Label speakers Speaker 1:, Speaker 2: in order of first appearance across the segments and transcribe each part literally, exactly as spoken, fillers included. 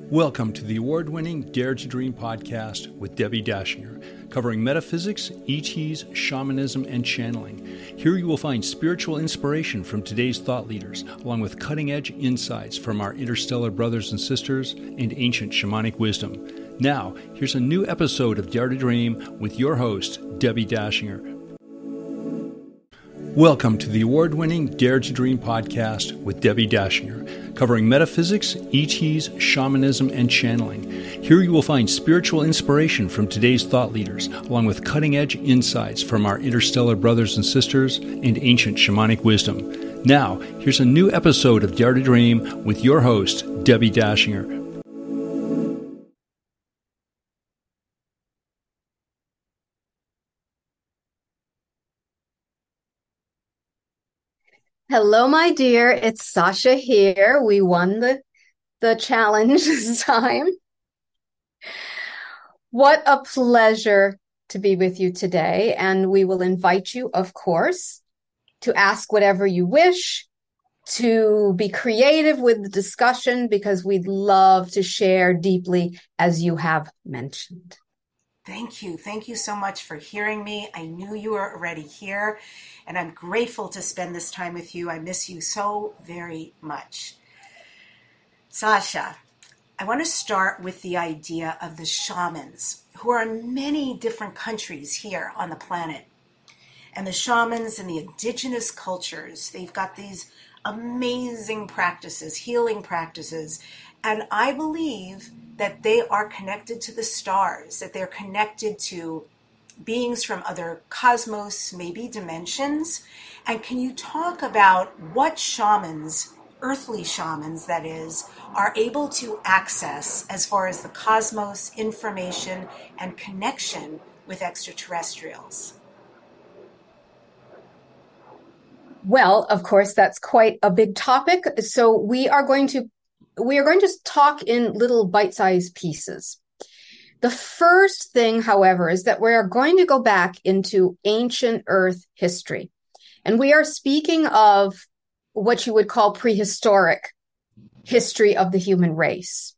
Speaker 1: Welcome to the award-winning Dare to Dream podcast with Debbie Dashinger, covering metaphysics, E Ts, shamanism, and channeling. Here you will find spiritual inspiration from today's thought leaders, along with cutting-edge insights from our interstellar brothers and sisters and ancient shamanic wisdom. Now, here's a new episode of Dare to Dream with your host, Debbie Dashinger. Welcome to the award-winning Dare to Dream podcast with Debbie Dashinger, covering metaphysics, E Ts, shamanism, and channeling. Here you will find spiritual inspiration from today's thought leaders, along with cutting-edge insights from our interstellar brothers and sisters and ancient shamanic wisdom. Now, here's a new episode of Dare to Dream with your host, Debbie Dashinger.
Speaker 2: Hello, my dear. It's Sasha here. We won the, the challenge this time. What a pleasure to be with you today. And we will invite you, of course, to ask whatever you wish, to be creative with the discussion, because we'd love to share deeply, as you have mentioned.
Speaker 3: Thank you. Thank you so much for hearing me. I knew you were already here, and I'm grateful to spend this time with you. I miss you so very much. Sasha, I want to start with the idea of the shamans, who are in many different countries here on the planet. And the shamans and the indigenous cultures, they've got these amazing practices, healing practices. And I believe that they are connected to the stars, that they're connected to beings from other cosmos, maybe dimensions. And can you talk about what shamans, earthly shamans that is, are able to access as far as the cosmos, information, and connection with extraterrestrials?
Speaker 2: Well, of course, that's quite a big topic. So we are going to We are going to talk in little bite-sized pieces. The first thing, however, is that we are going to go back into ancient Earth history. And we are speaking of what you would call prehistoric history of the human race.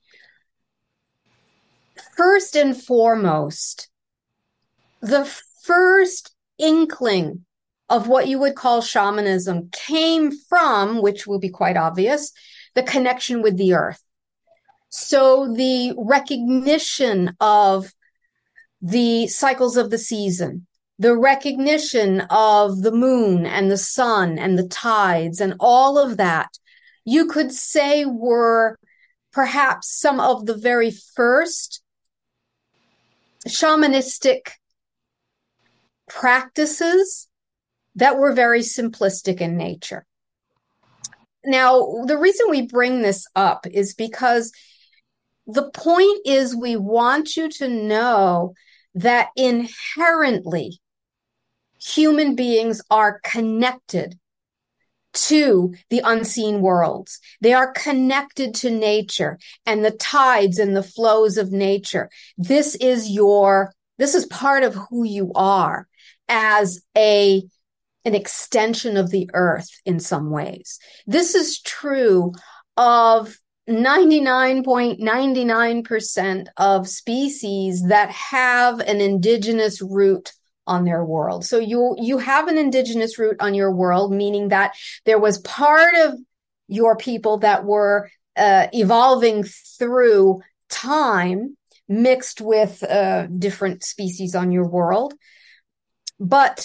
Speaker 2: First and foremost, the first inkling of what you would call shamanism came from, which will be quite obvious, the connection with the earth. So the recognition of the cycles of the season, the recognition of the moon and the sun and the tides and all of that, you could say were perhaps some of the very first shamanistic practices that were very simplistic in nature. Now, the reason we bring this up is because the point is we want you to know that inherently human beings are connected to the unseen worlds. They are connected to nature and the tides and the flows of nature. This is your, this is part of who you are as a an extension of the earth in some ways. This is true of ninety-nine point nine nine percent of species that have an indigenous root on their world. So you, you have an indigenous root on your world, meaning that there was part of your people that were uh, evolving through time mixed with uh, different species on your world. But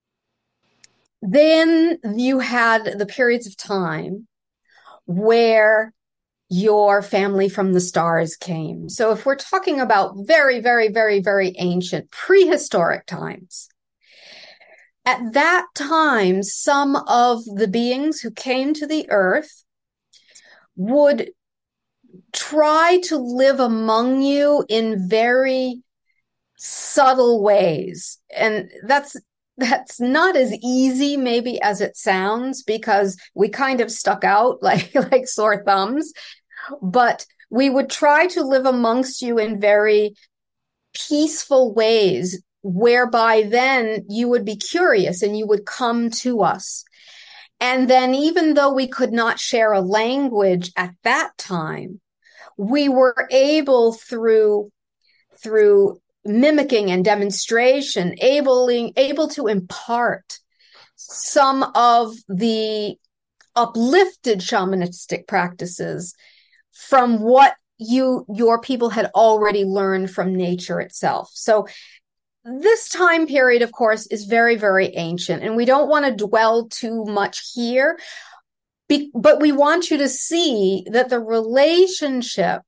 Speaker 2: then you had the periods of time where your family from the stars came. So if we're talking about very, very, very, very ancient prehistoric times, at that time, some of the beings who came to the earth would try to live among you in very subtle ways. And that's That's not as easy maybe as it sounds, because we kind of stuck out like, like sore thumbs, but we would try to live amongst you in very peaceful ways, whereby then you would be curious and you would come to us. And then even though we could not share a language at that time, We were able through, through mimicking and demonstration, able, able to impart some of the uplifted shamanistic practices from what you, your people had already learned from nature itself. So this time period, of course, is very, very ancient, and we don't want to dwell too much here, be, but we want you to see that the relationship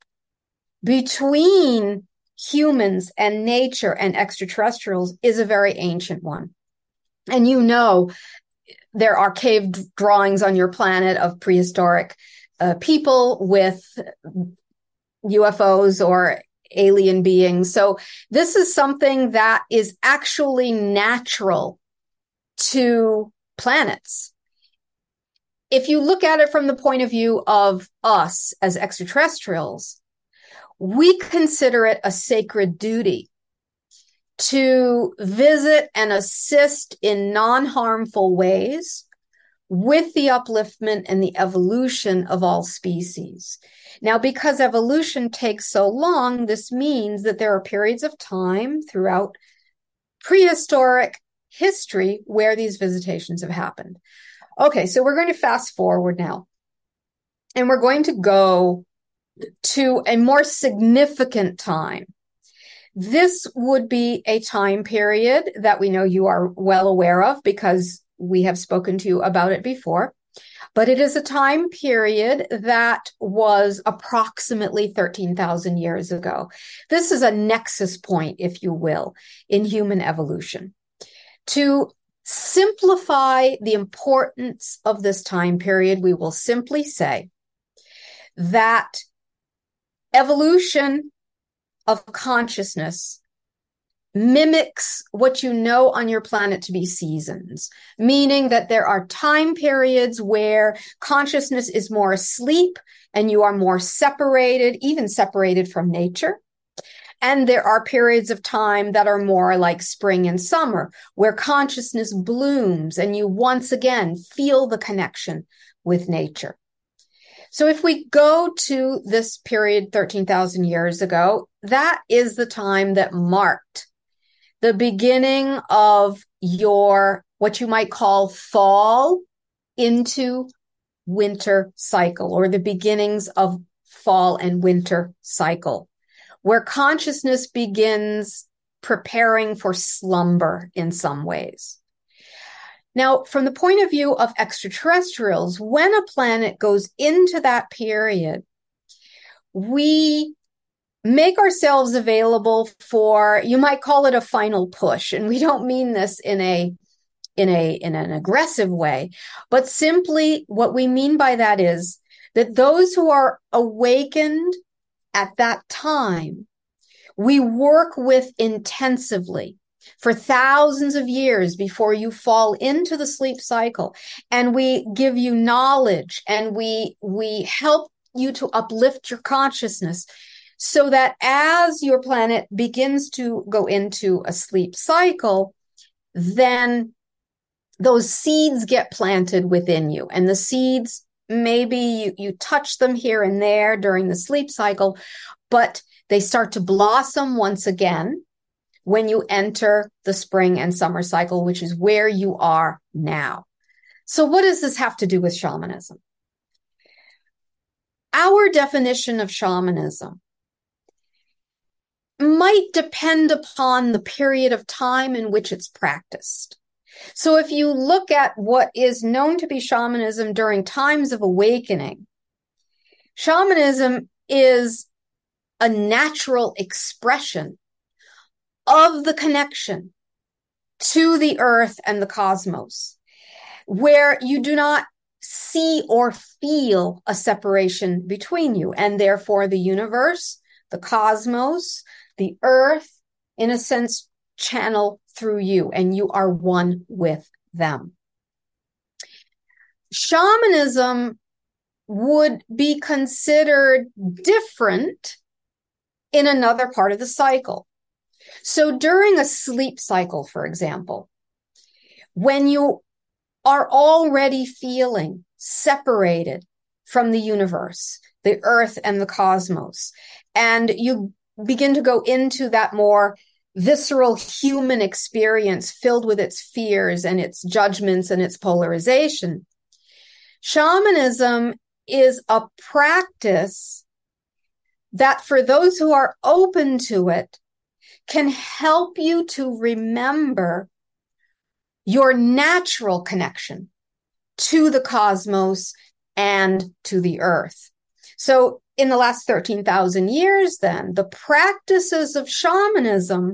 Speaker 2: between humans and nature and extraterrestrials is a very ancient one. And you know, there are cave drawings on your planet of prehistoric uh, people with U F Os or alien beings. So this is something that is actually natural to planets. If you look at it from the point of view of us as extraterrestrials, we consider it a sacred duty to visit and assist in non-harmful ways with the upliftment and the evolution of all species. Now, because evolution takes so long, this means that there are periods of time throughout prehistoric history where these visitations have happened. Okay, so we're going to fast forward now, and we're going to go to a more significant time. This would be a time period that we know you are well aware of because we have spoken to you about it before, but it is a time period that was approximately thirteen thousand years ago. This is a nexus point, if you will, in human evolution. To simplify the importance of this time period, we will simply say that evolution of consciousness mimics what you know on your planet to be seasons, meaning that there are time periods where consciousness is more asleep and you are more separated, even separated from nature. And there are periods of time that are more like spring and summer, where consciousness blooms and you once again feel the connection with nature. So if we go to this period thirteen thousand years ago, that is the time that marked the beginning of your, what you might call fall into winter cycle, or the beginnings of fall and winter cycle, where consciousness begins preparing for slumber in some ways. Now, from the point of view of extraterrestrials, when a planet goes into that period, we make ourselves available for, you might call it a final push. And we don't mean this in a, in a, in an aggressive way, but simply what we mean by that is that those who are awakened at that time, we work with intensively for thousands of years before you fall into the sleep cycle. And we give you knowledge, and we, we help you to uplift your consciousness so that as your planet begins to go into a sleep cycle, then those seeds get planted within you. And the seeds, maybe you, you touch them here and there during the sleep cycle, but they start to blossom once again when you enter the spring and summer cycle, which is where you are now. So what does this have to do with shamanism? Our definition of shamanism might depend upon the period of time in which it's practiced. So if you look at what is known to be shamanism during times of awakening, shamanism is a natural expression of the connection to the earth and the cosmos, where you do not see or feel a separation between you, and therefore the universe, the cosmos, the earth, in a sense, channel through you, and you are one with them. Shamanism would be considered different in another part of the cycle. So during a sleep cycle, for example, when you are already feeling separated from the universe, the earth and the cosmos. And you begin to go into that more visceral human experience filled with its fears and its judgments and its polarization. Shamanism is a practice that, for those who are open to it, can help you to remember your natural connection to the cosmos and to the earth. So in the last thirteen thousand years, then, the practices of shamanism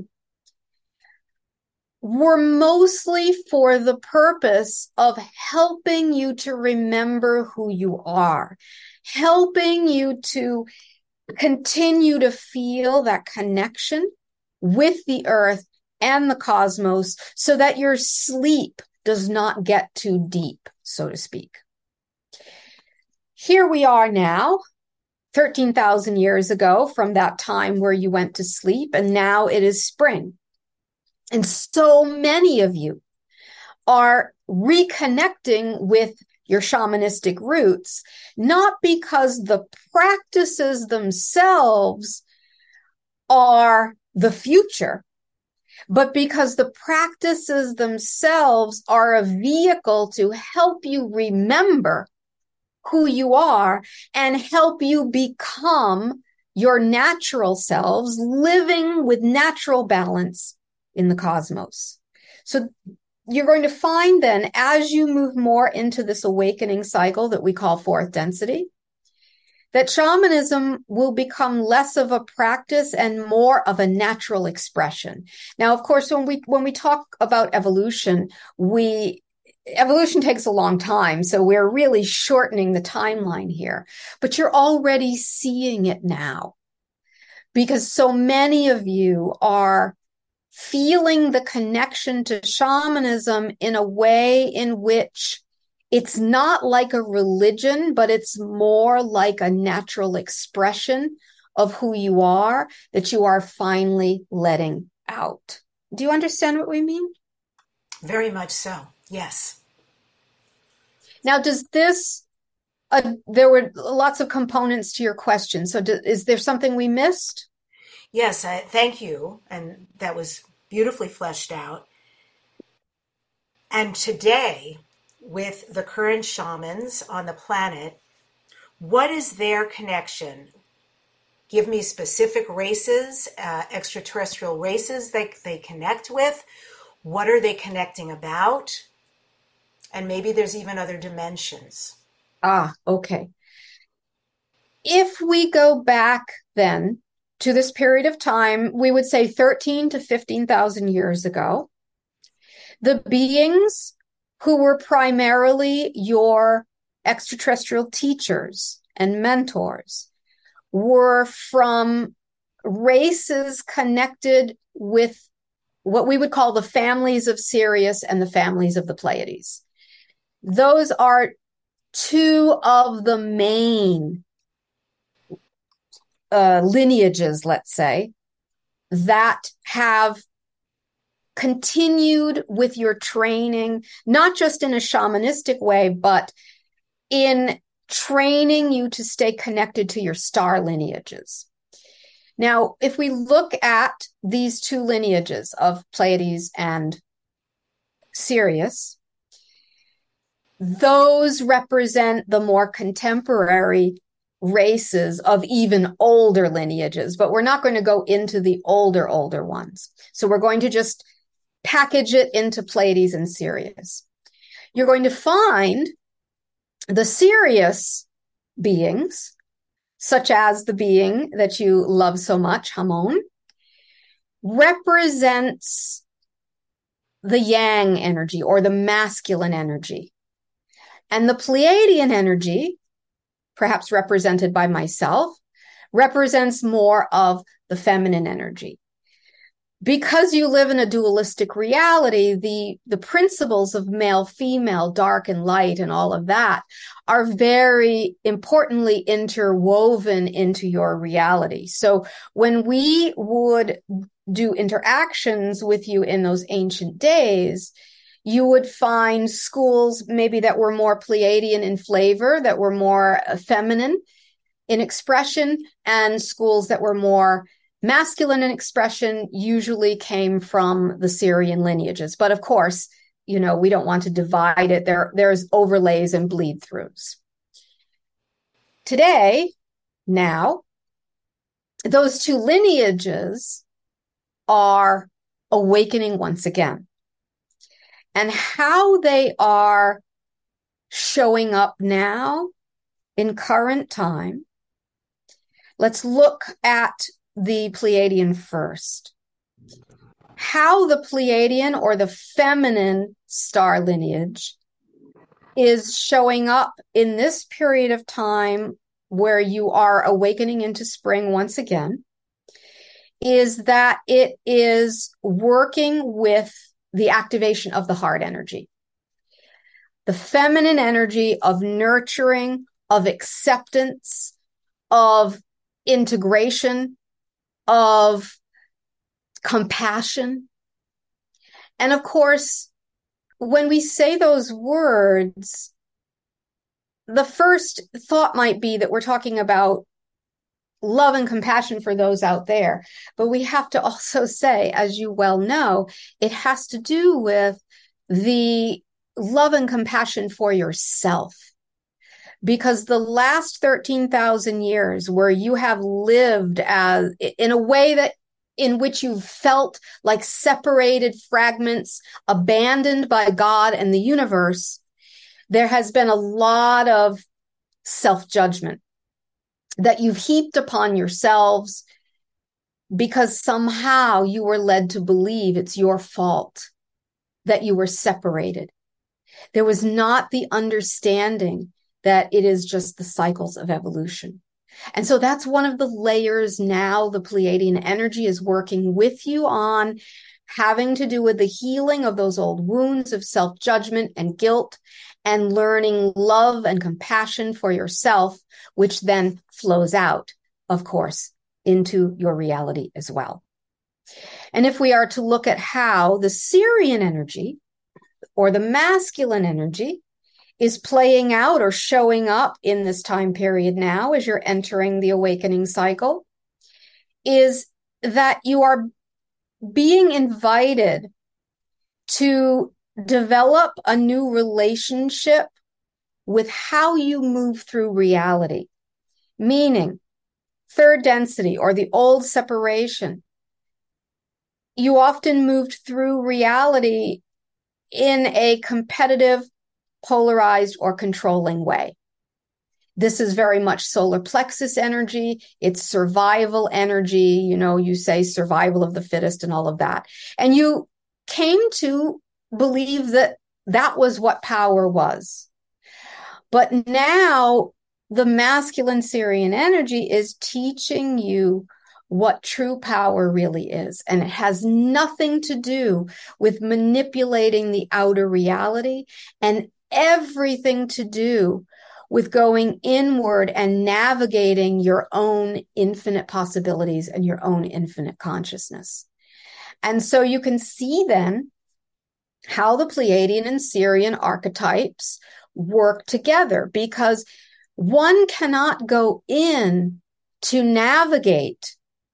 Speaker 2: were mostly for the purpose of helping you to remember who you are, helping you to continue to feel that connection with the earth and the cosmos so that your sleep does not get too deep, so to speak. Here we are now, thirteen thousand years ago from that time where you went to sleep, and now it is spring. And so many of you are reconnecting with your shamanistic roots, not because the practices themselves are the future, but because the practices themselves are a vehicle to help you remember who you are and help you become your natural selves, living with natural balance in the cosmos. So you're going to find then, as you move more into this awakening cycle that we call fourth density, that shamanism will become less of a practice and more of a natural expression. Now, of course, when we when we talk about evolution, we evolution takes a long time, so we're really shortening the timeline here. But you're already seeing it now, because so many of you are feeling the connection to shamanism in a way in which it's not like a religion, but it's more like a natural expression of who you are that you are finally letting out. Do you understand what we mean?
Speaker 3: Very much so, yes.
Speaker 2: Now, does this, uh, there were lots of components to your question. So do, is there something we missed?
Speaker 3: Yes, I, thank you. And that was beautifully fleshed out. And today, with the current shamans on the planet, what is their connection? Give me specific races, uh, extraterrestrial races that they connect with. What are they connecting about? And maybe there's even other dimensions.
Speaker 2: Ah, okay. If we go back then to this period of time, we would say thirteen to fifteen thousand years ago, the beings who were primarily your extraterrestrial teachers and mentors were from races connected with what we would call the families of Sirius and the families of the Pleiades. Those are two of the main uh, lineages, let's say, that have continued with your training, not just in a shamanistic way, but in training you to stay connected to your star lineages. Now, if we look at these two lineages of Pleiades and Sirius, those represent the more contemporary races of even older lineages, but we're not going to go into the older, older ones. So we're going to just package it into Pleiades and Sirius. You're going to find the Sirius beings, such as the being that you love so much, Hamon, represents the yang energy or the masculine energy. And the Pleiadian energy, perhaps represented by myself, represents more of the feminine energy. Because you live in a dualistic reality, the, the principles of male, female, dark and light and all of that are very importantly interwoven into your reality. So when we would do interactions with you in those ancient days, you would find schools maybe that were more Pleiadian in flavor, that were more feminine, in expression, and schools that were more masculine in expression usually came from the Sirian lineages. But of course, you know, we don't want to divide it. There, there's overlays and bleed throughs. Today, now, those two lineages are awakening once again. And how they are showing up now in current time, let's look at the Pleiadian first. How the Pleiadian or the feminine star lineage is showing up in this period of time where you are awakening into spring once again is that it is working with the activation of the heart energy. The feminine energy of nurturing, of acceptance, of integration, of compassion. And of course, when we say those words, the first thought might be that we're talking about love and compassion for those out there. But we have to also say, as you well know, it has to do with the love and compassion for yourself. Because the last thirteen thousand years where you have lived as in a way that in which you felt like separated fragments, abandoned by God and the universe, there has been a lot of self-judgment that you've heaped upon yourselves because somehow you were led to believe it's your fault that you were separated. There was not the understanding that it is just the cycles of evolution. And so that's one of the layers now the Pleiadian energy is working with you on, having to do with the healing of those old wounds of self-judgment and guilt, and learning love and compassion for yourself, which then flows out, of course, into your reality as well. And if we are to look at how the Sirian energy or the masculine energy is playing out or showing up in this time period now as you're entering the awakening cycle, is that you are being invited to develop a new relationship with how you move through reality. Meaning, third density or the old separation, you often moved through reality in a competitive, polarized, or controlling way. This is very much solar plexus energy. It's survival energy. You know, you say survival of the fittest and all of that. And you came to believe that that was what power was. But now the masculine Sirian energy is teaching you what true power really is. And it has nothing to do with manipulating the outer reality and everything to do with going inward and navigating your own infinite possibilities and your own infinite consciousness. And so you can see then how the Pleiadian and Sirian archetypes work together, because one cannot go in to navigate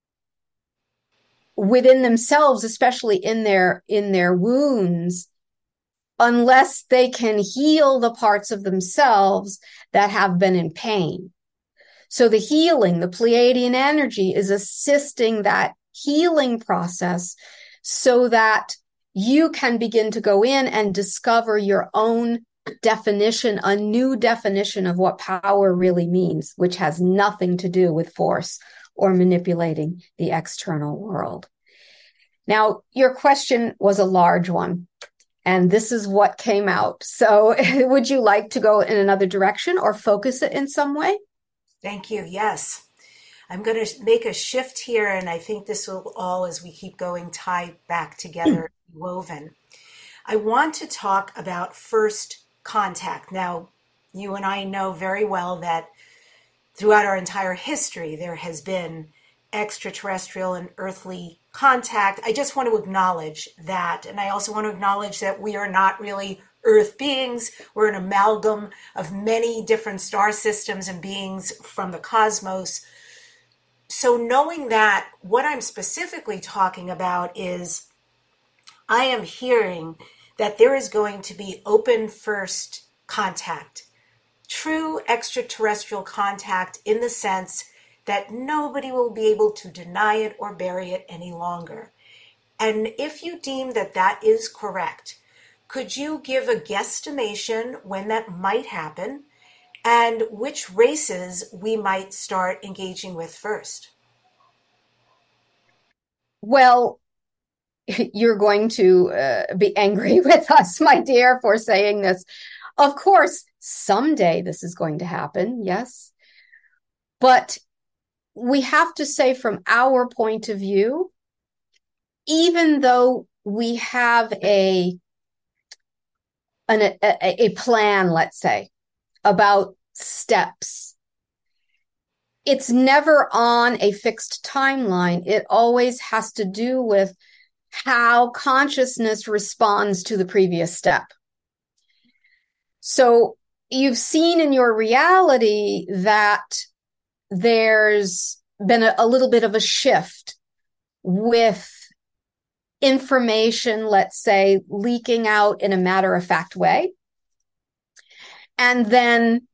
Speaker 2: within themselves, especially in their in their wounds, unless they can heal the parts of themselves that have been in pain. So the healing, the Pleiadian energy is assisting that healing process so that you can begin to go in and discover your own definition, a new definition of what power really means, which has nothing to do with force or manipulating the external world. Now, your question was a large one, and this is what came out. So would you like to go in another direction or focus it in some way?
Speaker 3: Thank you. Yes. I'm going to make a shift here, and I think this will all, as we keep going, tie back together, woven. I want to talk about first contact. Now, you and I know very well that throughout our entire history, there has been extraterrestrial and earthly contact. I just want to acknowledge that. And I also want to acknowledge that we are not really Earth beings. We're an amalgam of many different star systems and beings from the cosmos. So knowing that, what I'm specifically talking about is I am hearing that there is going to be open first contact, true extraterrestrial contact, in the sense that nobody will be able to deny it or bury it any longer. And if you deem that that is correct, could you give a guesstimation when that might happen and which races we might start engaging with first?
Speaker 2: Well, you're going to uh, be angry with us, my dear, for saying this. Of course, someday this is going to happen, yes. But we have to say, from our point of view, even though we have a, an, a, a plan, let's say, about steps, it's never on a fixed timeline. It always has to do with how consciousness responds to the previous step. So you've seen in your reality that there's been a, a little bit of a shift with information, let's say, leaking out in a matter-of-fact way. And then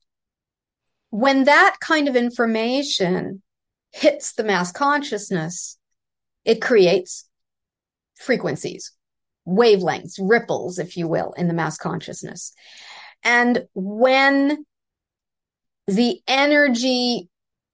Speaker 2: when that kind of information hits the mass consciousness, it creates frequencies, wavelengths, ripples, if you will, in the mass consciousness. And when the energy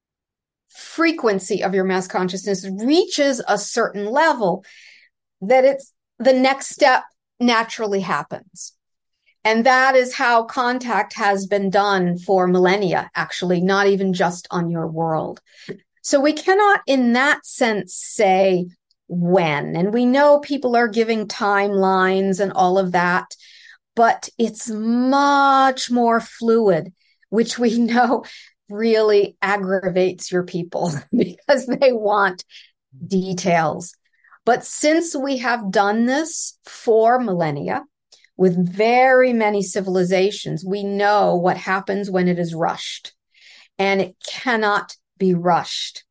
Speaker 2: frequency of your mass consciousness reaches a certain level, that it's the next step naturally happens. And that is how contact has been done for millennia, actually, not even just on your world. So we cannot, in that sense, say when. And we know people are giving timelines and all of that, but it's much more fluid, which we know really aggravates your people because they want details. But since we have done this for millennia with very many civilizations, we know what happens when it is rushed, and it cannot be rushed.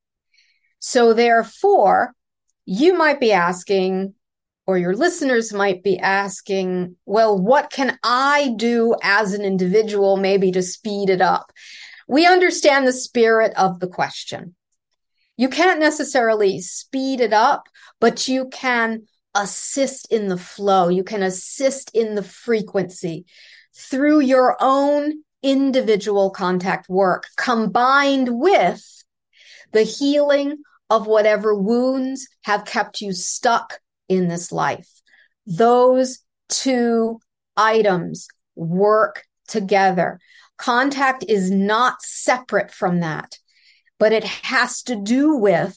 Speaker 2: So therefore, you might be asking, or your listeners might be asking, well, what can I do as an individual maybe to speed it up? We understand the spirit of the question. You can't necessarily speed it up, but you can assist in the flow. You can assist in the frequency through your own individual contact work, combined with the healing of whatever wounds have kept you stuck in this life. Those two items work together. Contact is not separate from that, but it has to do with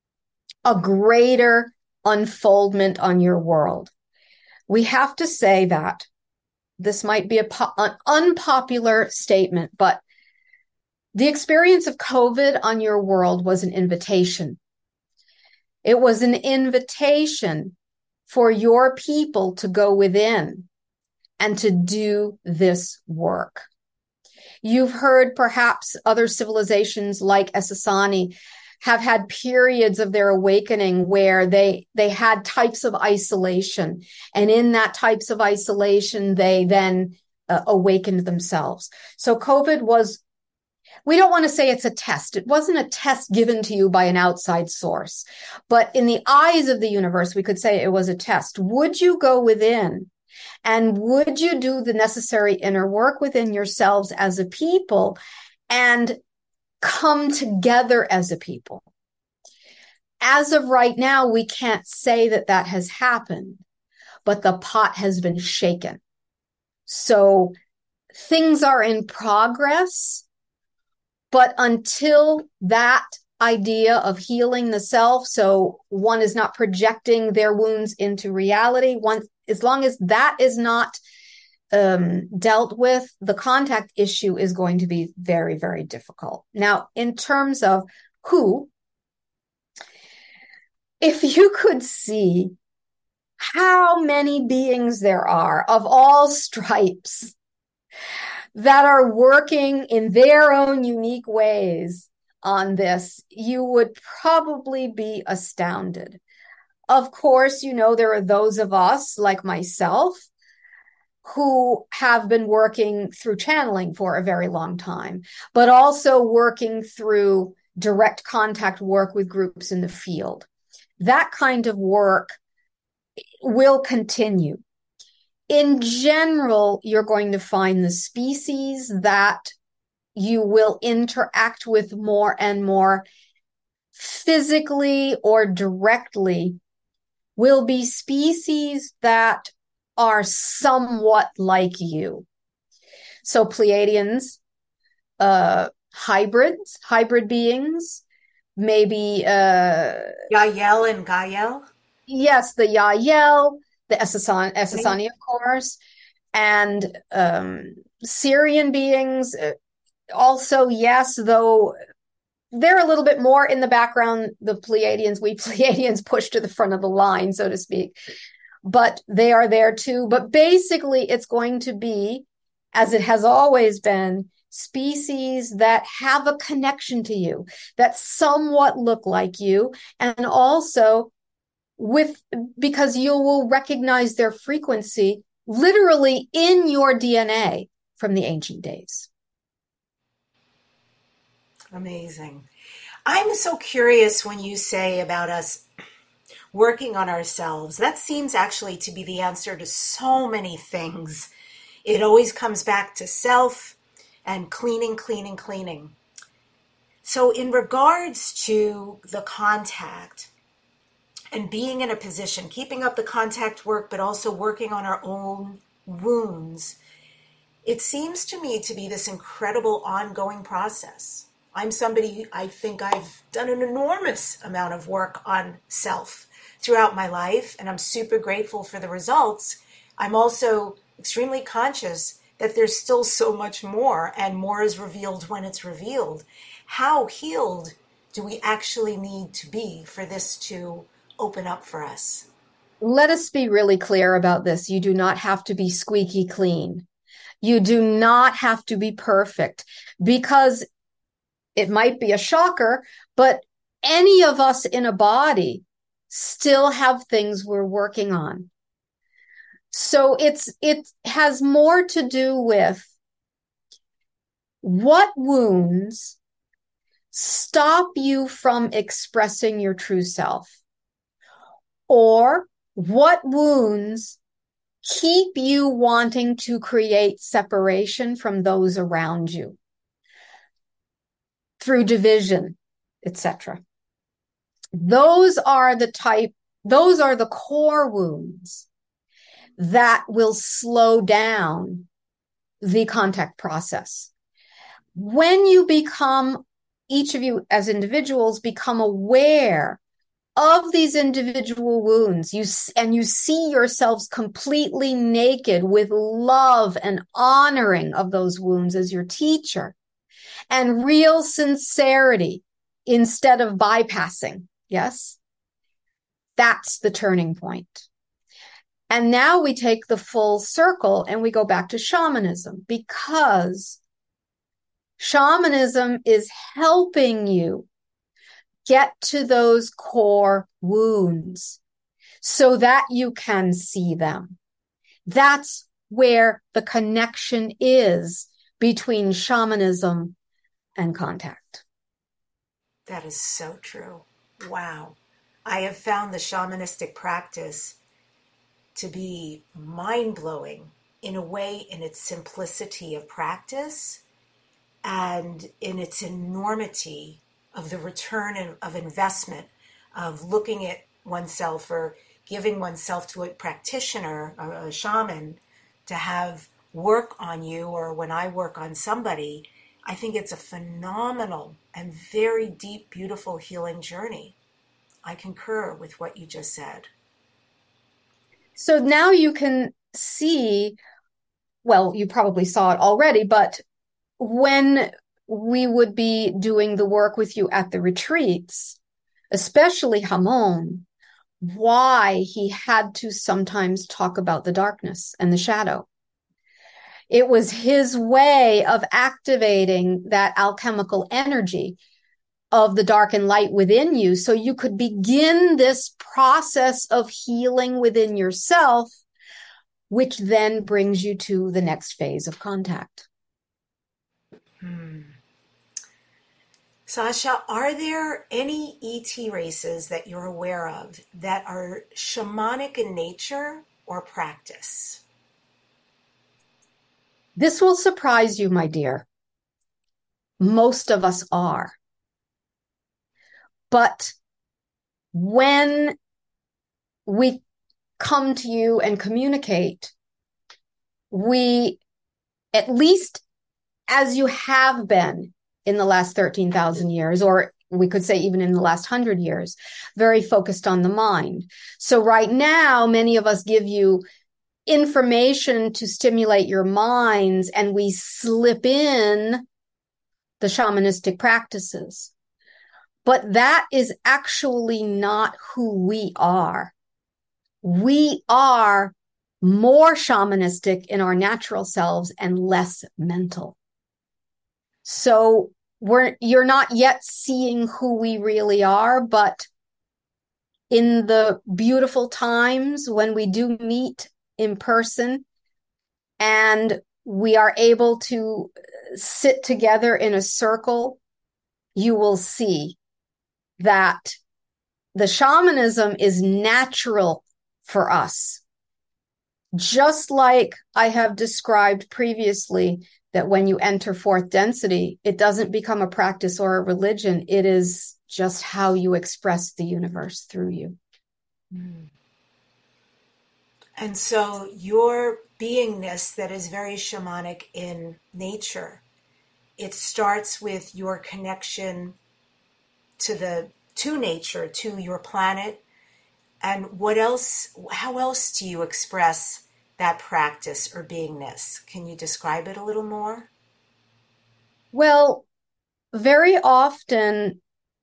Speaker 2: a greater unfoldment on your world. We have to say that this might be a po- an unpopular statement, but the experience of COVID on your world was an invitation. It was an invitation for your people to go within and to do this work. You've heard perhaps other civilizations like Essassani have had periods of their awakening where they, they had types of isolation. And in that types of isolation, they then uh, awakened themselves. So COVID was, we don't want to say it's a test. It wasn't a test given to you by an outside source. But in the eyes of the universe, we could say it was a test. Would you go within? And would you do the necessary inner work within yourselves as a people and come together as a people? As of right now, we can't say that that has happened, but the pot has been shaken. So things are in progress, but until that idea of healing the self, so one is not projecting their wounds into reality, one, as long as that is not um, dealt with, the contact issue is going to be very, very difficult. Now, in terms of who, if you could see how many beings there are of all stripes that are working in their own unique ways on this, you would probably be astounded. Of course, you know, there are those of us like myself who have been working through channeling for a very long time, but also working through direct contact work with groups in the field. That kind of work will continue. In general, you're going to find the species that you will interact with more and more physically or directly will be species that are somewhat like you. So Pleiadians, uh, hybrids, hybrid beings, maybe... Uh,
Speaker 3: Yael and Gael?
Speaker 2: Yes, the Yael, the Essassani, Essassani, of course, and um, Syrian beings. Also, yes, though they're a little bit more in the background. The Pleiadians, we Pleiadians push to the front of the line, so to speak. But they are there too. But basically, it's going to be, as it has always been, species that have a connection to you, that somewhat look like you, and also with because you will recognize their frequency literally in your D N A from the ancient days.
Speaker 3: Amazing. I'm so curious when you say about us working on ourselves. That seems actually to be the answer to so many things. It always comes back to self and cleaning, cleaning, cleaning. So in regards to the contact and being in a position, keeping up the contact work, but also working on our own wounds, it seems to me to be this incredible ongoing process. I'm somebody, I think I've done an enormous amount of work on self throughout my life, and I'm super grateful for the results. I'm also extremely conscious that there's still so much more, and more is revealed when it's revealed. How healed do we actually need to be for this to open up for us?
Speaker 2: Let us be really clear about this. You do not have to be squeaky clean. You do not have to be perfect, because it might be a shocker, but any of us in a body still have things we're working on. So it's it has more to do with what wounds stop you from expressing your true self, or what wounds keep you wanting to create separation from those around you through division, et cetera. Those are the type, those are the core wounds that will slow down the contact process. When you become, each of you as individuals become aware of these individual wounds, you and you see yourselves completely naked with love and honoring of those wounds as your teacher, and real sincerity instead of bypassing. Yes, that's the turning point. And now we take the full circle and we go back to shamanism, because shamanism is helping you get to those core wounds so that you can see them. That's where the connection is between shamanism and contact.
Speaker 3: That is so true. Wow. I have found the shamanistic practice to be mind-blowing in a way, in its simplicity of practice and in its enormity of the return of investment, of looking at oneself or giving oneself to a practitioner, a shaman, to have work on you, or when I work on somebody. I think it's a phenomenal and very deep, beautiful healing journey. I concur with what you just said.
Speaker 2: So now you can see, well, you probably saw it already, but when we would be doing the work with you at the retreats, especially Hamon, why he had to sometimes talk about the darkness and the shadow. It was his way of activating that alchemical energy of the dark and light within you, so you could begin this process of healing within yourself, which then brings you to the next phase of contact.
Speaker 3: Hmm. Sasha, are there any E T races that you're aware of that are shamanic in nature or practice?
Speaker 2: This will surprise you, my dear. Most of us are. But when we come to you and communicate, we, at least as you have been in the last thirteen thousand years, or we could say even in the last one hundred years, very focused on the mind. So right now, many of us give you information to stimulate your minds, and we slip in the shamanistic practices. But that is actually not who we are. We are more shamanistic in our natural selves and less mental. So we're, you're not yet seeing who we really are, but in the beautiful times when we do meet in person and we are able to sit together in a circle, you will see that the shamanism is natural for us. Just like I have described previously, that when you enter fourth density, it doesn't become a practice or a religion. It is just how you express the universe through you.
Speaker 3: Mm. And so your beingness that is very shamanic in nature, it starts with your connection to the to nature, to your planet. And what else, how else do you express that practice or beingness? Can you describe it a little more?
Speaker 2: Well, very often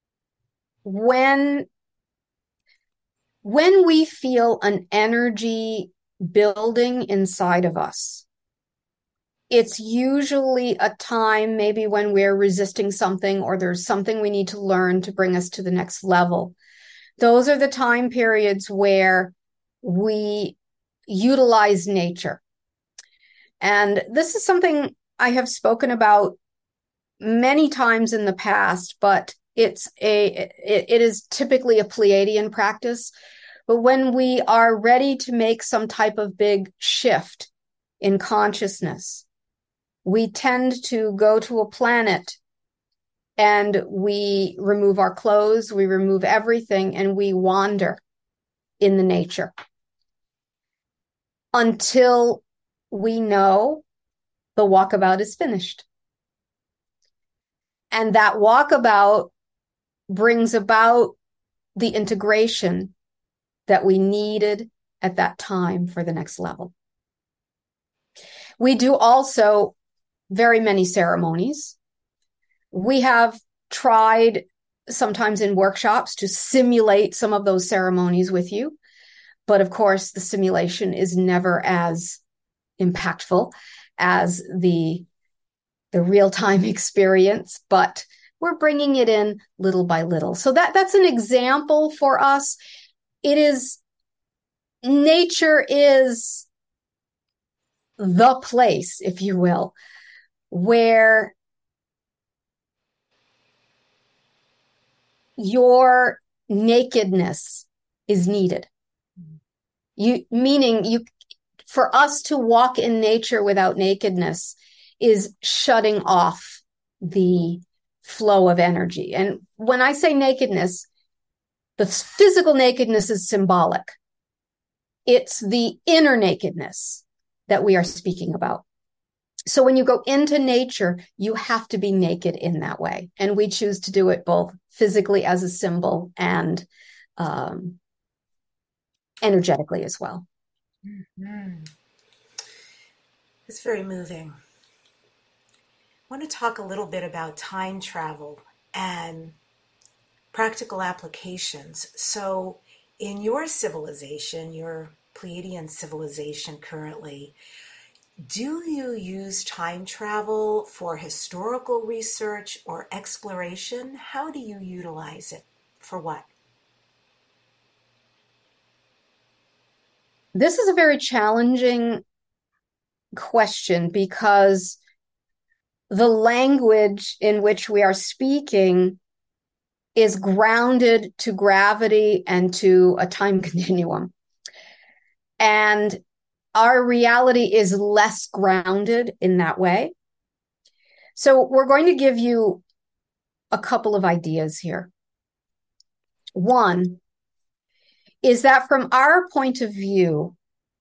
Speaker 2: when when we feel an energy building inside of us, it's usually a time maybe when we're resisting something or there's something we need to learn to bring us to the next level. Those are the time periods where we utilize nature. And this is something I have spoken about many times in the past, but it's a it, it is typically a Pleiadian practice. But when we are ready to make some type of big shift in consciousness, we tend to go to a planet and we remove our clothes, we remove everything, and we wander in the nature until we know the walkabout is finished. And that walkabout brings about the integration that we needed at that time for the next level. We do also very many ceremonies. We have tried sometimes in workshops to simulate some of those ceremonies with you. But of course, the simulation is never as impactful as the, the real-time experience, but we're bringing it in little by little. So that, that's an example for us. It is, nature is the place, if you will, where your nakedness is needed. You, meaning you, for us to walk in nature without nakedness is shutting off the flow of energy. And when I say nakedness, the physical nakedness is symbolic. It's the inner nakedness that we are speaking about. So when you go into nature, you have to be naked in that way. And we choose to do it both physically as a symbol and um, energetically as well.
Speaker 3: Mm-hmm. It's very moving. I want to talk a little bit about time travel and practical applications. So in your civilization, your Pleiadian civilization currently, do you use time travel for historical research or exploration? How do you utilize it? For what?
Speaker 2: This is a very challenging question because the language in which we are speaking is grounded to gravity and to a time continuum. And our reality is less grounded in that way. So we're going to give you a couple of ideas here. One is that from our point of view,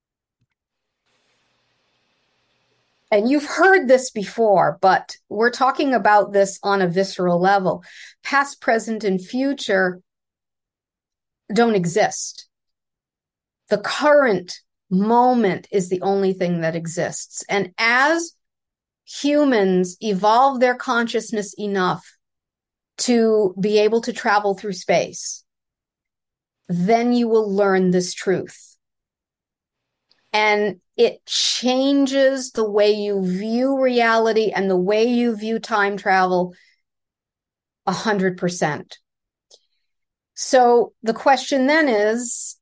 Speaker 2: and you've heard this before, but we're talking about this on a visceral level. Past, present, and future don't exist. The current moment is the only thing that exists. And as humans evolve their consciousness enough to be able to travel through space, then you will learn this truth. And it changes the way you view reality and the way you view time travel a hundred percent. So the question then is,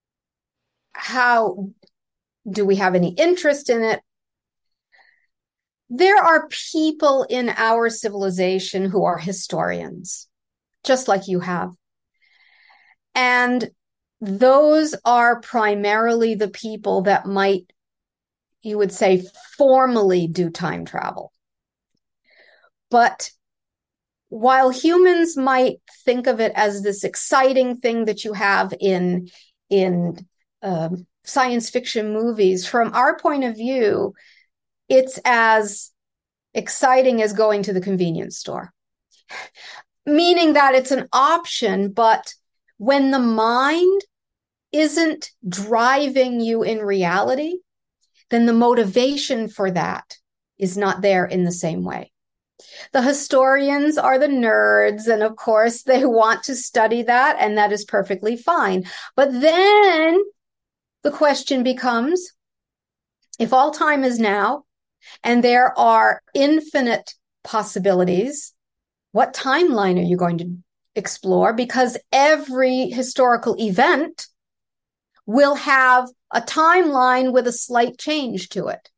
Speaker 2: how do we have any interest in it? There are people in our civilization who are historians, just like you have. And those are primarily the people that might, you would say, formally do time travel. But while humans might think of it as this exciting thing that you have in, in um, science fiction movies, from our point of view, it's as exciting as going to the convenience store. Meaning that it's an option, but when the mind isn't driving you in reality, then the motivation for that is not there in the same way. The historians are the nerds, and of course they want to study that, and that is perfectly fine. But then the question becomes, if all time is now, and there are infinite possibilities, what timeline are you going to explore? Because every historical event will have a timeline with a slight change to it.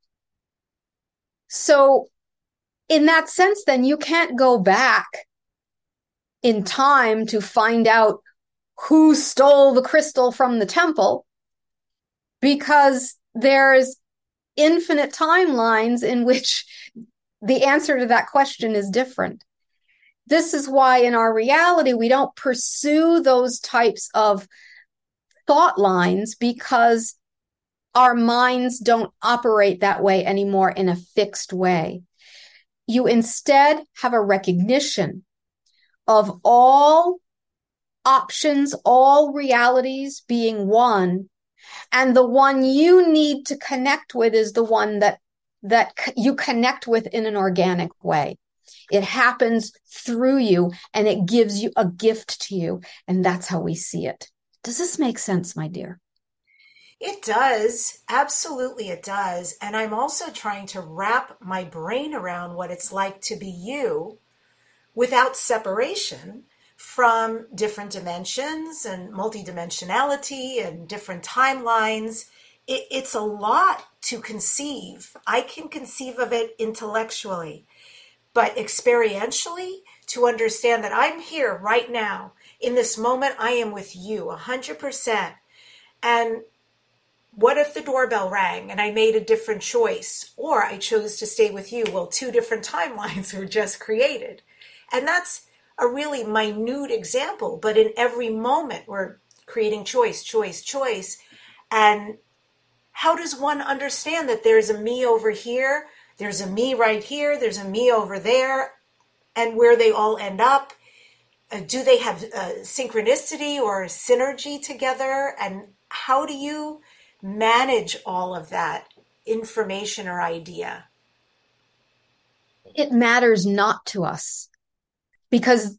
Speaker 2: So in that sense, then you can't go back in time to find out who stole the crystal from the temple, because there's infinite timelines in which the answer to that question is different. This is why in our reality, we don't pursue those types of thought lines, because our minds don't operate that way anymore in a fixed way. You instead have a recognition of all options, all realities being one, and the one you need to connect with is the one that that you connect with in an organic way. It happens through you, and it gives you a gift to you, and that's how we see it. Does this make sense, my dear?
Speaker 3: It does. Absolutely, it does. And I'm also trying to wrap my brain around what it's like to be you without separation from different dimensions and multidimensionality and different timelines. It, it's a lot to conceive. I can conceive of it intellectually, but experientially, to understand that I'm here right now, in this moment, I am with you one hundred percent. And what if the doorbell rang and I made a different choice, or I chose to stay with you? Well, two different timelines were just created. And that's a really minute example, but in every moment we're creating choice, choice, choice. And how does one understand that there's a me over here, there's a me right here, there's a me over there, and where they all end up? Uh, do they have uh, synchronicity or synergy together? And how do you manage all of that information or idea?
Speaker 2: It matters not to us, because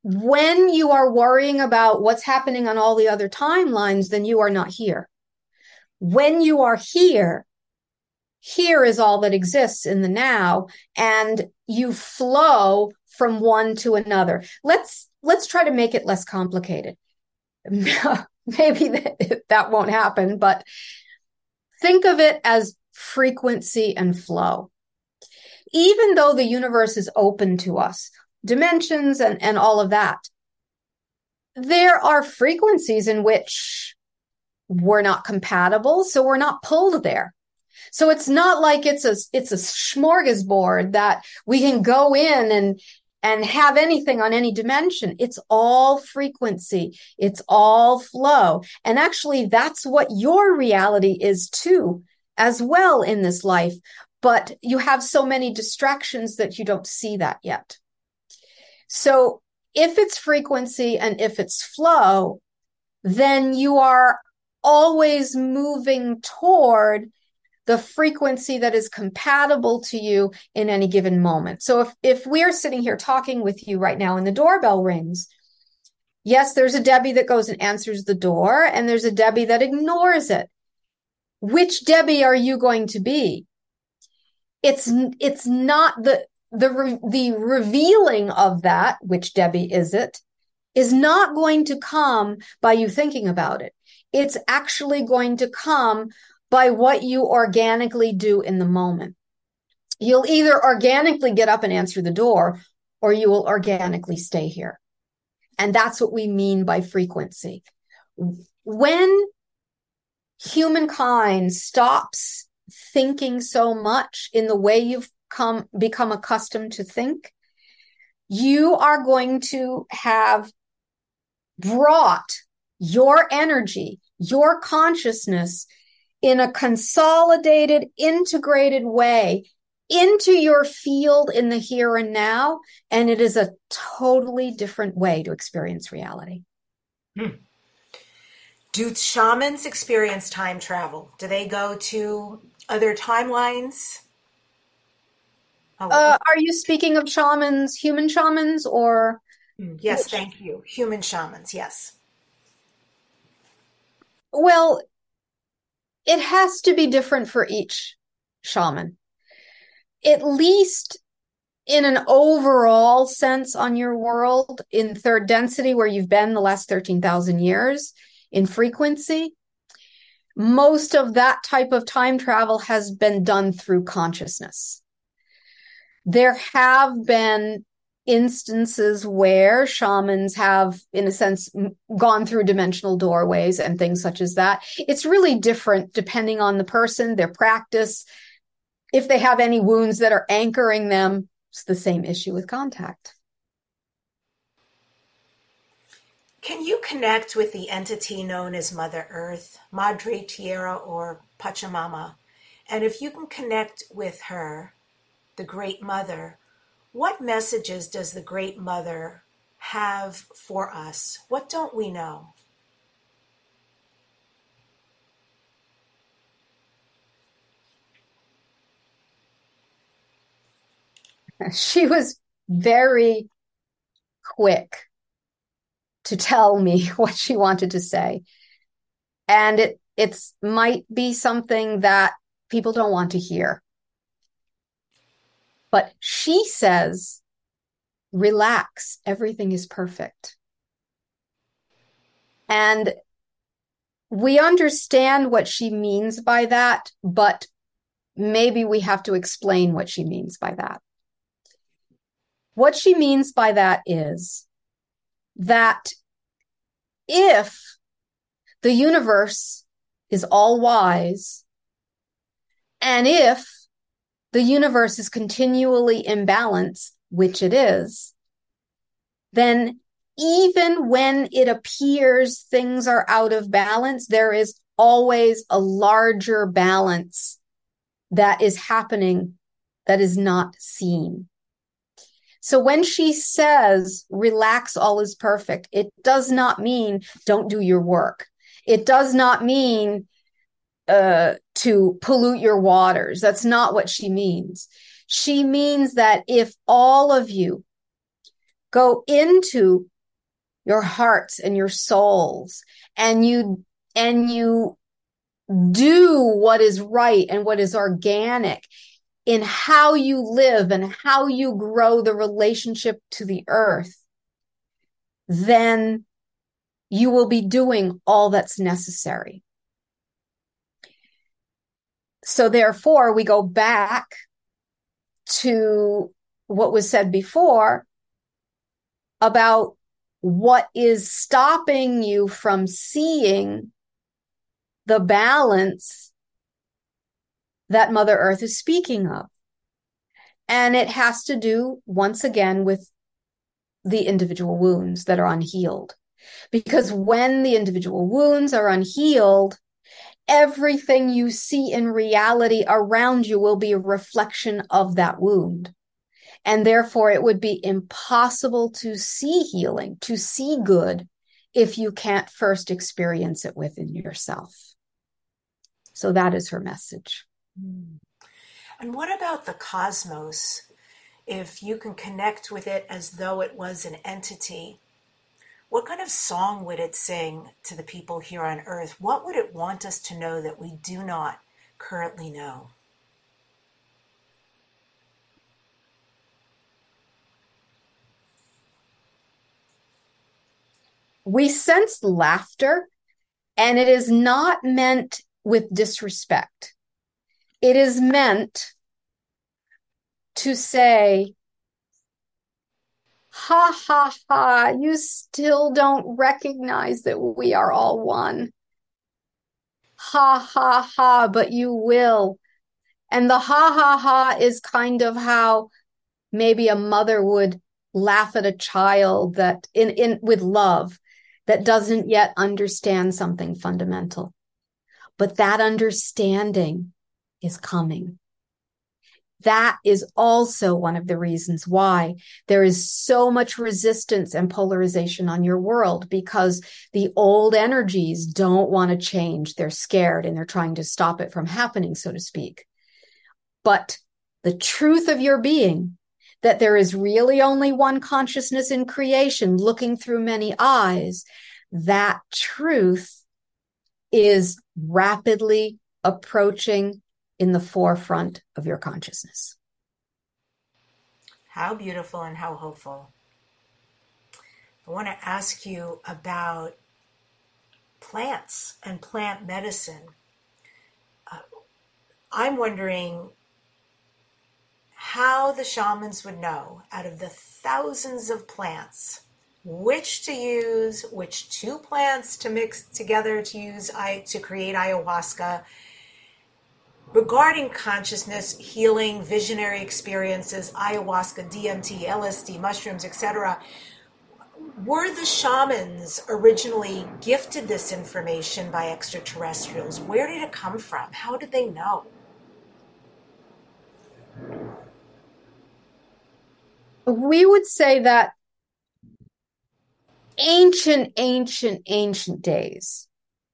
Speaker 2: When you are worrying about what's happening on all the other timelines, then you are not here. When you are here, here is all that exists in the now, and you flow from one to another. Let's let's try to make it less complicated. Maybe that, that won't happen, but think of it as frequency and flow. Even though the universe is open to us, dimensions and, and all of that, there are frequencies in which we're not compatible, so we're not pulled there. So it's not like it's a it's a smorgasbord that we can go in and and have anything on any dimension. It's all frequency. It's all flow. And actually, that's what your reality is too, as well in this life. But you have so many distractions that you don't see that yet. So if it's frequency and if it's flow, then you are always moving toward the frequency that is compatible to you in any given moment. So if, if we're sitting here talking with you right now and the doorbell rings, yes, there's a Debbie that goes and answers the door, and there's a Debbie that ignores it. Which Debbie are you going to be? It's, it's not the, the, the revealing of that, which Debbie is it, is not going to come by you thinking about it. It's actually going to come by what you organically do in the moment. You'll either organically get up and answer the door, or you will organically stay here. And that's what we mean by frequency. When humankind stops thinking so much in the way you've come, become accustomed to think, you are going to have brought your energy, your consciousness in a consolidated, integrated way into your field in the here and now. And it is a totally different way to experience reality.
Speaker 3: Hmm. Do shamans experience time travel? Do they go to other timelines? Oh.
Speaker 2: Uh, are you speaking of shamans, human shamans, or?
Speaker 3: Yes, thank you. Human shamans, yes.
Speaker 2: Well, it has to be different for each shaman. At least in an overall sense on your world, in third density, where you've been the last thirteen thousand years, in frequency, most of that type of time travel has been done through consciousness. There have been instances where shamans have, in a sense, gone through dimensional doorways and things such as that. It's really different depending on the person, their practice. If they have any wounds that are anchoring them, it's the same issue with contact.
Speaker 3: Can you connect with the entity known as Mother Earth, Madre Tierra, or Pachamama? And if you can connect with her, the Great Mother, what messages does the Great Mother have for us? What don't we know?
Speaker 2: She was very quick to tell me what she wanted to say. And it it's might be something that people don't want to hear. But she says, relax, everything is perfect. And we understand what she means by that, but maybe we have to explain what she means by that. What she means by that is that if the universe is all wise, and if the universe is continually in balance, which it is, then even when it appears things are out of balance, there is always a larger balance that is happening that is not seen. So when she says, relax, all is perfect, it does not mean don't do your work. It does not mean uh, to pollute your waters. That's not what she means. She means that if all of you go into your hearts and your souls, and you and you do what is right and what is organic in how you live and how you grow the relationship to the earth, then you will be doing all that's necessary. So therefore, we go back to what was said before about what is stopping you from seeing the balance that Mother Earth is speaking of. And it has to do, once again, with the individual wounds that are unhealed. Because when the individual wounds are unhealed, everything you see in reality around you will be a reflection of that wound. And therefore, it would be impossible to see healing, to see good, if you can't first experience it within yourself. So that is her message.
Speaker 3: And what about the cosmos? If you can connect with it as though it was an entity, what kind of song would it sing to the people here on Earth? What would it want us to know that we do not currently know?
Speaker 2: We sense laughter, and it is not meant with disrespect. It is meant to say, ha, ha, ha, you still don't recognize that we are all one. Ha, ha, ha, but you will. And the ha, ha, ha is kind of how maybe a mother would laugh at a child that in, in with love that doesn't yet understand something fundamental. But that understanding is coming. That is also one of the reasons why there is so much resistance and polarization on your world, because the old energies don't want to change. They're scared and they're trying to stop it from happening, so to speak. But the truth of your being, that there is really only one consciousness in creation looking through many eyes, that truth is rapidly approaching in the forefront of your consciousness.
Speaker 3: How beautiful and how hopeful. I want to ask you about plants and plant medicine. Uh, I'm wondering how the shamans would know, out of the thousands of plants, which to use, which two plants to mix together to use to create ayahuasca. Regarding consciousness, healing, visionary experiences, ayahuasca, D M T, L S D, mushrooms, et cetera, were the shamans originally gifted this information by extraterrestrials? Where did it come from? How did they know?
Speaker 2: We would say that ancient, ancient, ancient days,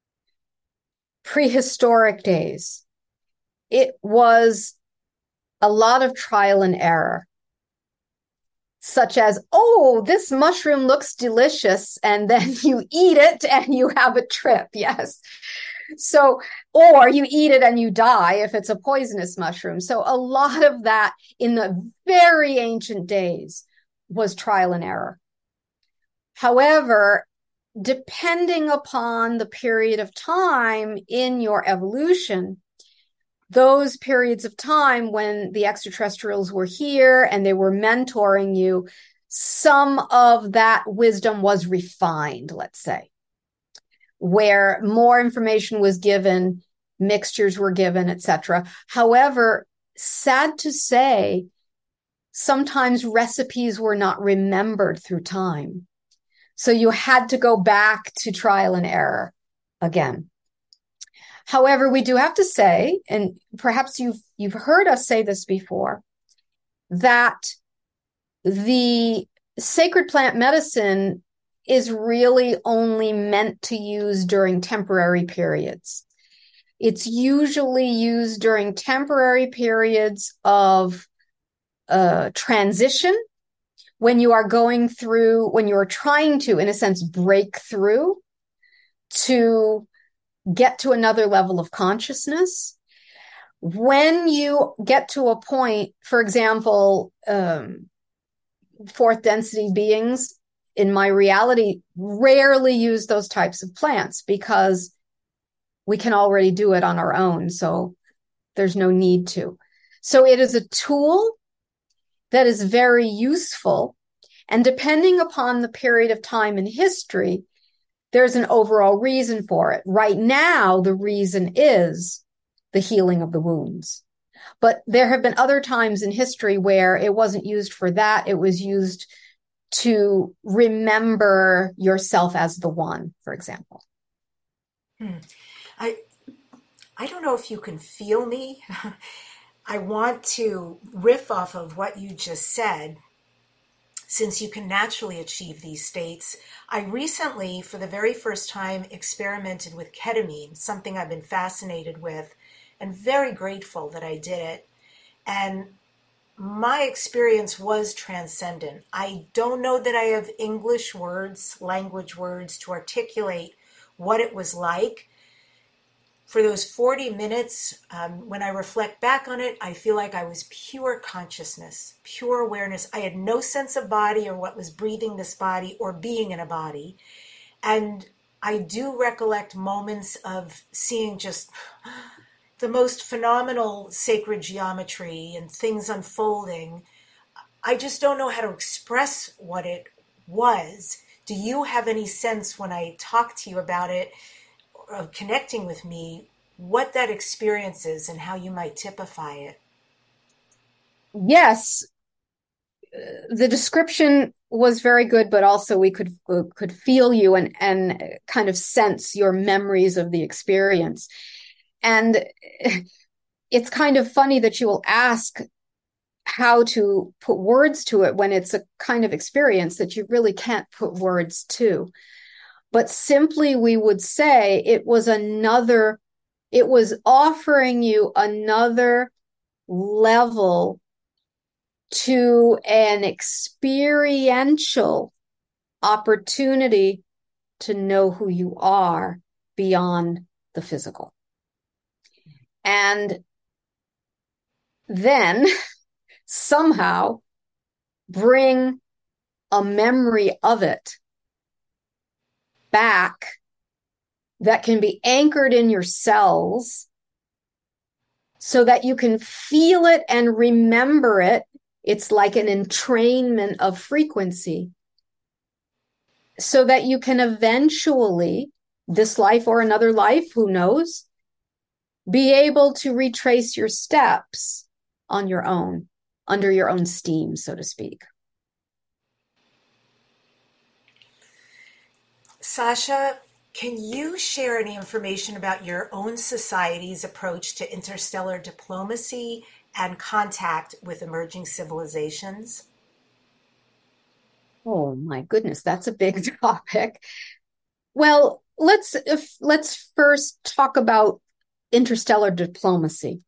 Speaker 2: prehistoric days, it was a lot of trial and error, such as, oh, this mushroom looks delicious, and then you eat it and you have a trip. Yes. So, or you eat it and you die if it's a poisonous mushroom. So a lot of that in the very ancient days was trial and error. However, depending upon the period of time in your evolution, those periods of time when the extraterrestrials were here and they were mentoring you, some of that wisdom was refined, let's say, where more information was given, mixtures were given, et cetera. However, sad to say, sometimes recipes were not remembered through time. So you had to go back to trial and error again. However, we do have to say, and perhaps you've you've heard us say this before, that the sacred plant medicine is really only meant to use during temporary periods. It's usually used during temporary periods of uh, transition, when you are going through, when you are trying to, in a sense, break through to get to another level of consciousness. When you get to a point, for example, um, fourth density beings in my reality rarely use those types of plants because we can already do it on our own. So there's no need to. So it is a tool that is very useful. And depending upon the period of time in history, there's an overall reason for it. Right now, the reason is the healing of the wounds. But there have been other times in history where it wasn't used for that. It was used to remember yourself as the one, for example.
Speaker 3: Hmm. I I don't know if you can feel me. I want to riff off of what you just said, since you can naturally achieve these states. I recently, for the very first time, experimented with ketamine, something I've been fascinated with, and very grateful that I did it. And my experience was transcendent. I don't know that I have English words, language words to articulate what it was like. For those forty minutes, um, when I reflect back on it, I feel like I was pure consciousness, pure awareness. I had no sense of body or what was breathing this body or being in a body. And I do recollect moments of seeing just the most phenomenal sacred geometry and things unfolding. I just don't know how to express what it was. Do you have any sense when I talk to you about it, of connecting with me, what that experience is and how you might typify it?
Speaker 2: Yes, the description was very good, but also we could could feel you and and kind of sense your memories of the experience. And it's kind of funny that you will ask how to put words to it when it's a kind of experience that you really can't put words to. But simply we would say it was another, it was offering you another level to an experiential opportunity to know who you are beyond the physical. And then somehow bring a memory of it back that can be anchored in your cells so that you can feel it and remember it. It's like an entrainment of frequency so that you can eventually, this life or another life, who knows, be able to retrace your steps on your own, under your own steam, so to speak.
Speaker 3: Sasha, can you share any information about your own society's approach to interstellar diplomacy and contact with emerging civilizations?
Speaker 2: Oh my goodness, that's a big topic. Well, let's if, let's first talk about interstellar diplomacy,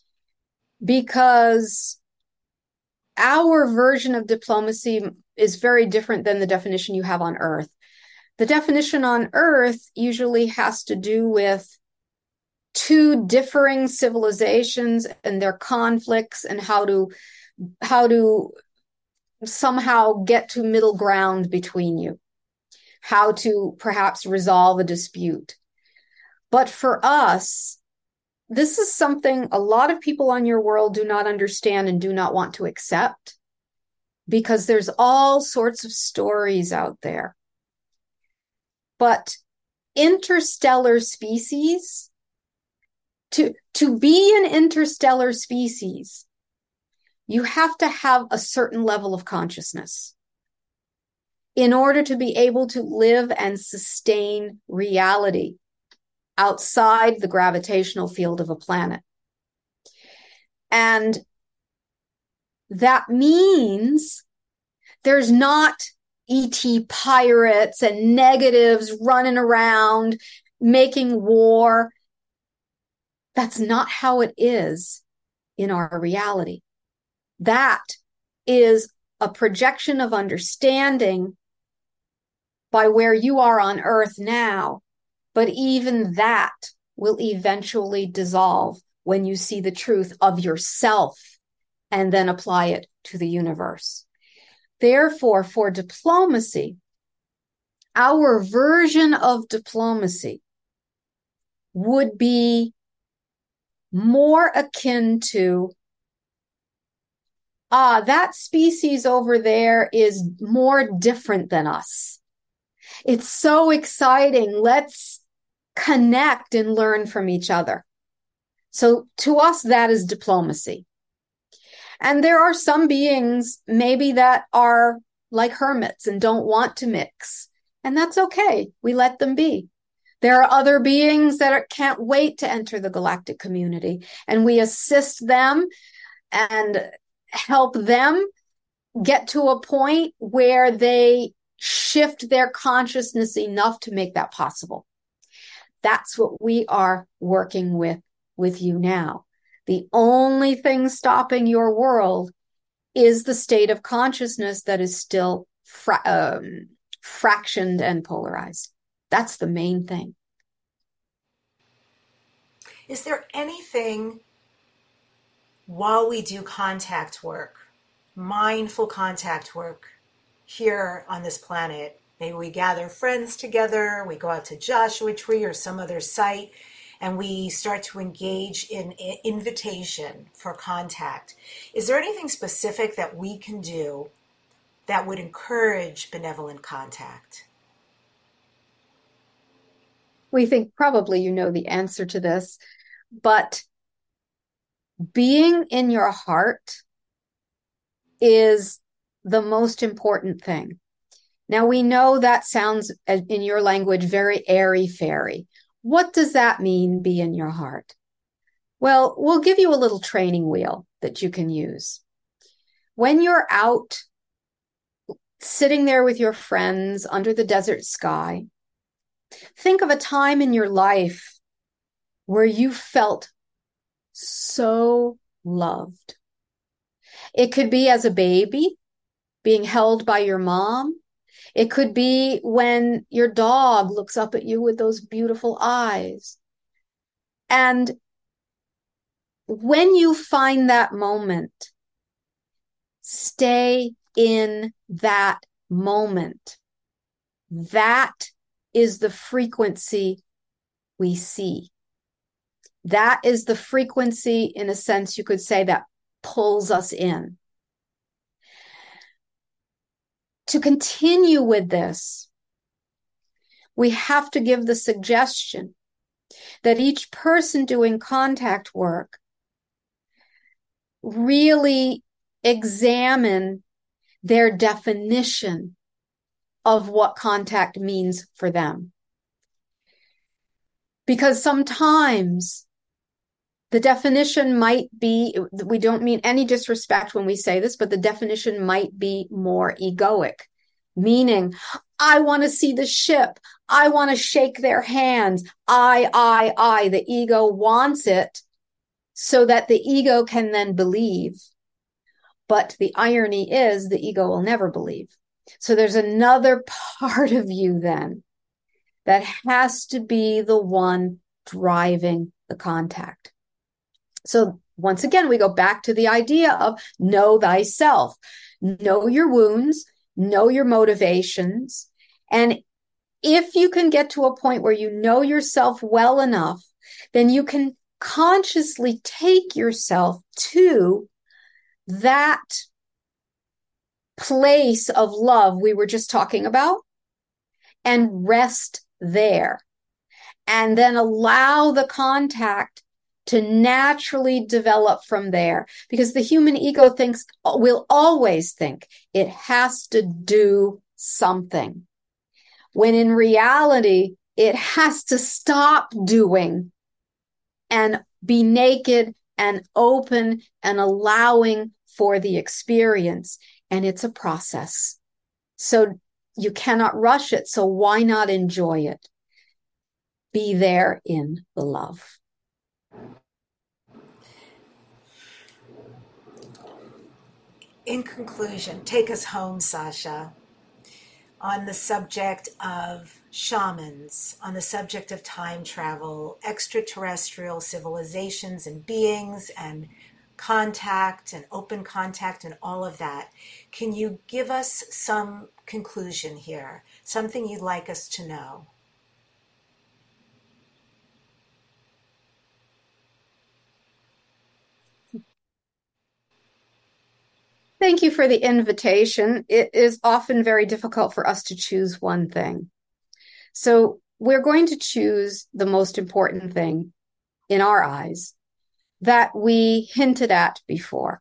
Speaker 2: because our version of diplomacy is very different than the definition you have on Earth. The definition on Earth usually has to do with two differing civilizations and their conflicts and how to how to somehow get to middle ground between you, how to perhaps resolve a dispute. But for us, this is something a lot of people on your world do not understand and do not want to accept, because there's all sorts of stories out there. But interstellar species, to, to be an interstellar species, you have to have a certain level of consciousness in order to be able to live and sustain reality outside the gravitational field of a planet. And that means there's not E T pirates and negatives running around making war. That's not how it is in our reality. That is a projection of understanding by where you are on earth now, but even that will eventually dissolve when you see the truth of yourself and then apply it to the universe. Therefore, for diplomacy, our version of diplomacy would be more akin to, ah, that species over there is more different than us. It's so exciting. Let's connect and learn from each other. So to us, that is diplomacy. And there are some beings maybe that are like hermits and don't want to mix. And that's okay. We let them be. There are other beings that are, can't wait to enter the galactic community, and we assist them and help them get to a point where they shift their consciousness enough to make that possible. That's what we are working with with you now. The only thing stopping your world is the state of consciousness that is still fra- um, fractioned and polarized. That's the main thing.
Speaker 3: Is there anything while we do contact work, mindful contact work here on this planet, maybe we gather friends together, we go out to Joshua Tree or some other site, and we start to engage in invitation for contact. Is there anything specific that we can do that would encourage benevolent contact?
Speaker 2: We think probably you know the answer to this, but being in your heart is the most important thing. Now, we know that sounds, in your language, very airy-fairy. What does that mean, be in your heart? Well, we'll give you a little training wheel that you can use. When you're out sitting there with your friends under the desert sky, think of a time in your life where you felt so loved. It could be as a baby, being held by your mom. It could be when your dog looks up at you with those beautiful eyes. And when you find that moment, stay in that moment. That is the frequency we see. That is the frequency, in a sense, you could say, that pulls us in. To continue with this, we have to give the suggestion that each person doing contact work really examine their definition of what contact means for them. Because sometimes the definition might be, we don't mean any disrespect when we say this, but the definition might be more egoic, meaning, I want to see the ship. I want to shake their hands. I, I, I, the ego wants it so that the ego can then believe. But the irony is the ego will never believe. So there's another part of you then that has to be the one driving the contact. So once again, we go back to the idea of know thyself, know your wounds, know your motivations. And if you can get to a point where you know yourself well enough, then you can consciously take yourself to that place of love we were just talking about and rest there. And then allow the contact to naturally develop from there, because the human ego thinks, will always think it has to do something, when in reality, it has to stop doing and be naked and open and allowing for the experience. And it's a process. So you cannot rush it. So why not enjoy it? Be there in the love.
Speaker 3: in conclusion, take us home, Sasha, on the subject of shamans, on the subject of time travel, extraterrestrial civilizations and beings and contact and open contact and all of that. Can you give us some conclusion here, something you'd like us to know?
Speaker 2: Thank you for the invitation. It is often very difficult for us to choose one thing. So we're going to choose the most important thing in our eyes that we hinted at before.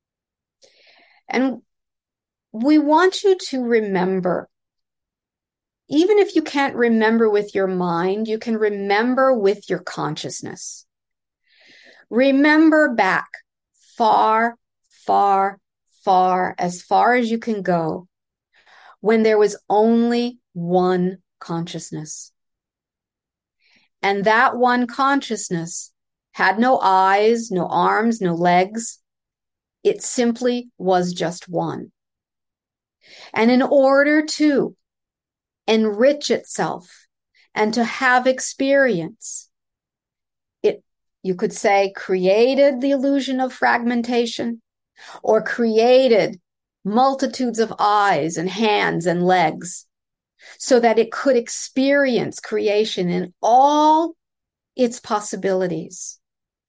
Speaker 2: And we want you to remember, even if you can't remember with your mind, you can remember with your consciousness. Remember back far, far, far, as far as you can go, when there was only one consciousness. And that one consciousness had no eyes, no arms, no legs. It simply was just one. And in order to enrich itself and to have experience, it, you could say, created the illusion of fragmentation, or created multitudes of eyes and hands and legs so that it could experience creation in all its possibilities.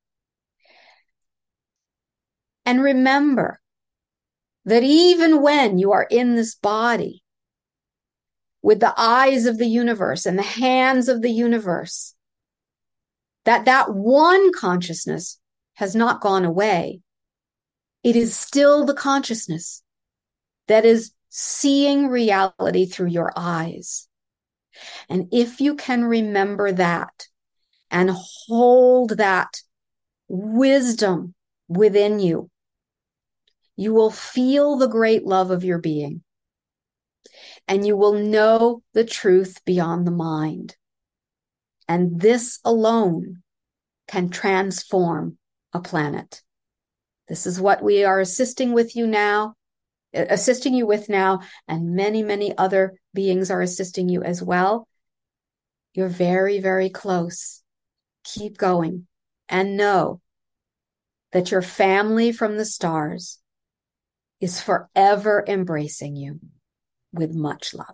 Speaker 2: And remember that even when you are in this body with the eyes of the universe and the hands of the universe, that that one consciousness has not gone away. It is still the consciousness that is seeing reality through your eyes. And if you can remember that and hold that wisdom within you, you will feel the great love of your being, and you will know the truth beyond the mind. And this alone can transform a planet. This is what we are assisting with you now, assisting you with now, and many, many other beings are assisting you as well. You're very, very close. Keep going and know that your family from the stars is forever embracing you with much love.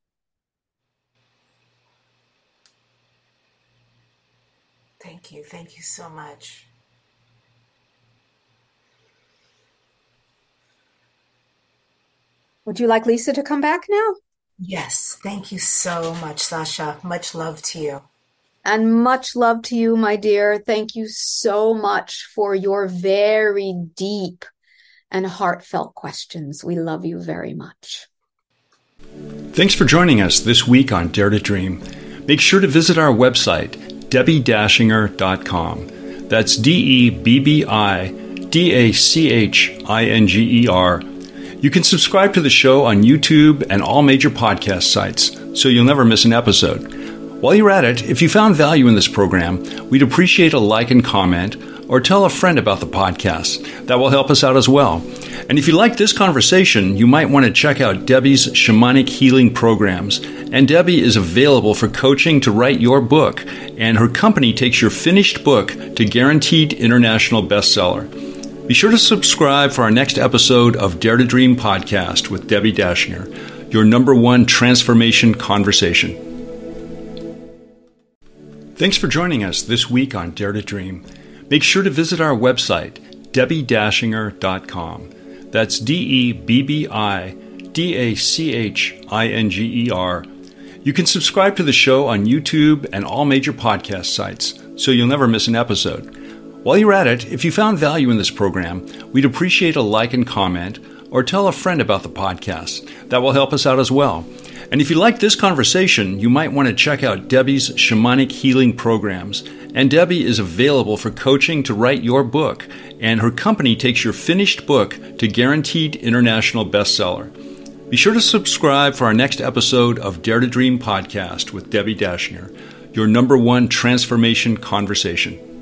Speaker 3: Thank you. Thank you so much.
Speaker 2: Would you like Lisa to come back now?
Speaker 3: Yes. Thank you so much, Sasha. Much love to you.
Speaker 2: And much love to you, my dear. Thank you so much for your very deep and heartfelt questions. We love you very much.
Speaker 1: Thanks for joining us this week on Dare to Dream. Make sure to visit our website, debbie dashinger dot com. That's D E B B I D A C H I N G E R. You can subscribe to the show on YouTube and all major podcast sites, so you'll never miss an episode. While you're at it, if you found value in this program, we'd appreciate a like and comment, or tell a friend about the podcast. That will help us out as well. And if you like this conversation, you might want to check out Debbie's shamanic healing programs. And Debbie is available for coaching to write your book, and her company takes your finished book to guaranteed international bestseller. Be sure to subscribe for our next episode of Dare to Dream podcast with Debbie Dashinger, your number one transformation conversation. Thanks for joining us this week on Dare to Dream. Make sure to visit our website, debbie dashinger dot com. That's D E B B I D A C H I N G E R. You can subscribe to the show on YouTube and all major podcast sites, so you'll never miss an episode. While you're at it, if you found value in this program, we'd appreciate a like and comment, or tell a friend about the podcast. That will help us out as well. And if you like this conversation, you might want to check out Debbie's shamanic healing programs. And Debbie is available for coaching to write your book, and her company takes your finished book to guaranteed international bestseller. Be sure to subscribe for our next episode of Dare to Dream podcast with Debbie Dashinger, your number one transformation conversation.